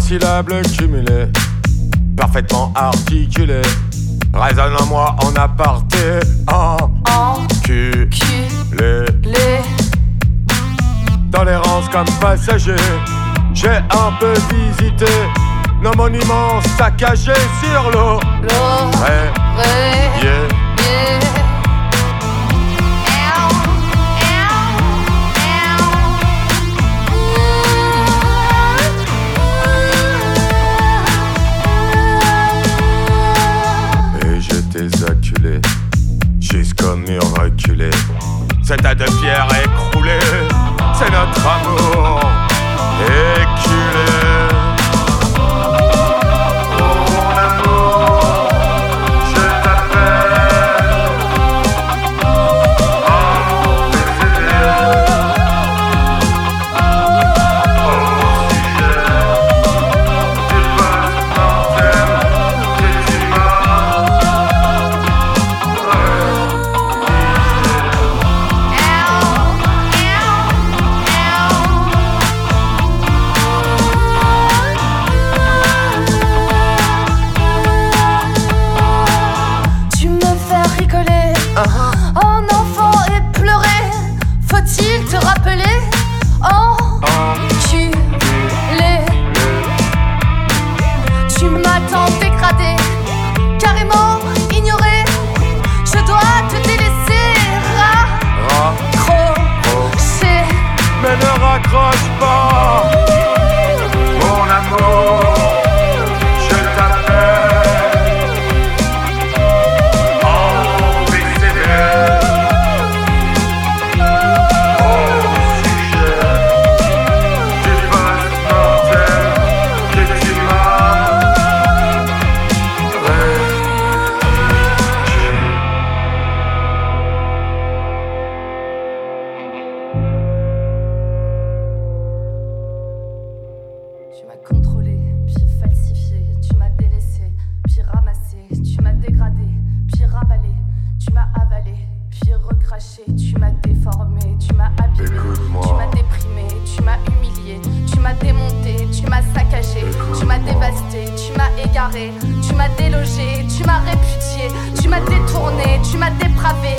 syllabes cumulées, parfaitement articulées, résonnent en moi en aparté. Enculé dans l'errance comme passager, j'ai un peu visité nos monuments saccagés sur l'eau. Et j'étais acculé jusqu'au mur reculé. C'est à deux pierres écroulées, c'est notre amour éculé. En enfant et pleurer, faut-il te rappeler? Enculé, tu m'as tant dégradé, carrément ignoré. Je dois te délaisser, raccrocher. Mais ne raccroche pas, mon amour. Tu m'as contrôlé, puis falsifié, tu m'as délaissé, puis ramassé, tu m'as dégradé, puis ravalé, tu m'as avalé, puis recraché, tu m'as déformé, tu m'as abîmé, tu m'as déprimé, tu m'as humilié, tu m'as démonté, tu m'as saccagé, tu m'as dévasté, tu m'as égaré, tu m'as délogé, tu m'as répudié, tu m'as détourné, tu m'as dépravé,